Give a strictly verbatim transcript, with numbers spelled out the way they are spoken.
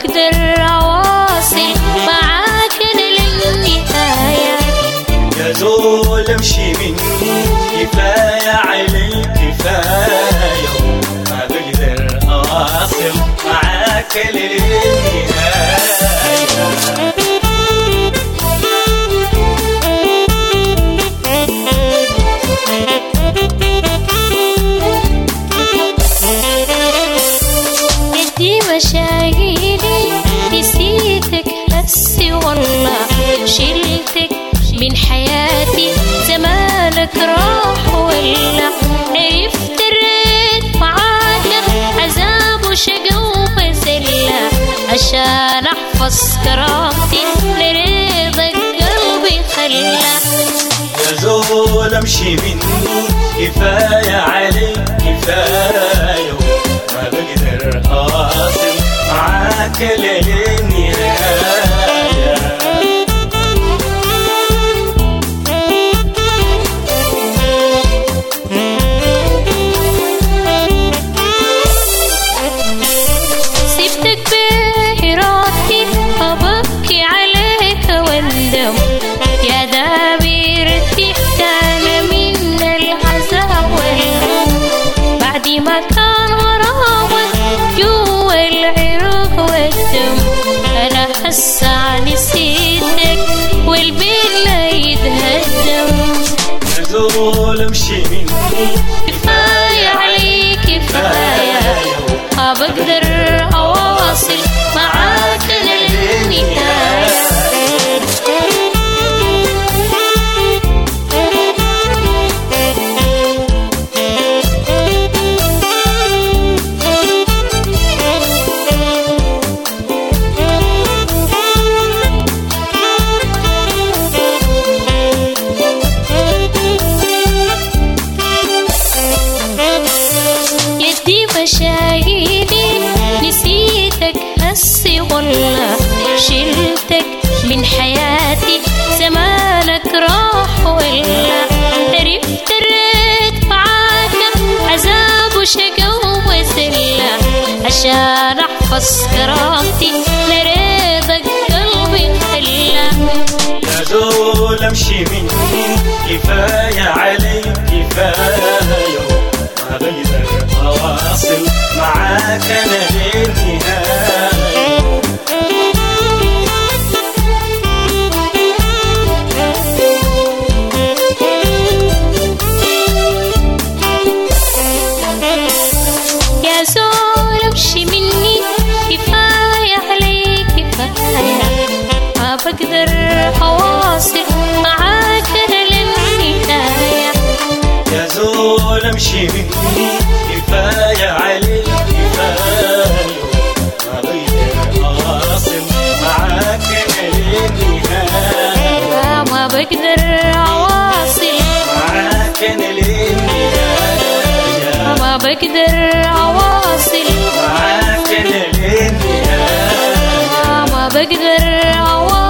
بقدر أواصل معاك للنهاية. يا زول امشي مني كفاية عليك كفاية، ما بقدر أواصل معاك للنهاية. مشاغلي نسيتك هسي والله، شلتك من حياتي زمانك راح ولا، عرفت الريت معاك عذاب وشقا ومذلة، عشان احفظ كرامتي لرضاك قلبي خلى. يا زول امشي مني كفاية عليك كفاية، ما بقدر أواصل معاك للنهاية. سبتك بإرادتي أبكي عليك واندم، يا دابيرتي احتال من العذاب والهم، بعد ما كان غرامك جوا العروق والدم، أنا هسا نسيتك والبيت لا يتهدم. يا زول امشي مني كفاية عليك كفاية، ما بقدر أواصل معاك للنهاية. مشاغلي نسيتك هسي والله، شلتك من حياتي زمانك راح ولا، عرفت الريت معاك عذاب وشقا ومذلة، عشان احفظ كرامتي لرضاك قلبي خلى. يا زول امشي مني كفاية عليك كفاية، ما بقدر أواصل معاك للنهاية. يا زول امشي مني كفاية عليك كفاية، ما بقدر أواصل معاك للنهاية. يا زول امشي مني كفاية عليك كفاية، ما بقدر أواصل معاك للنهاية. ما بقدر أواصل معاك للنهاية، ما بقدر أواصل معاك للنهاية، ما بقدر أواصل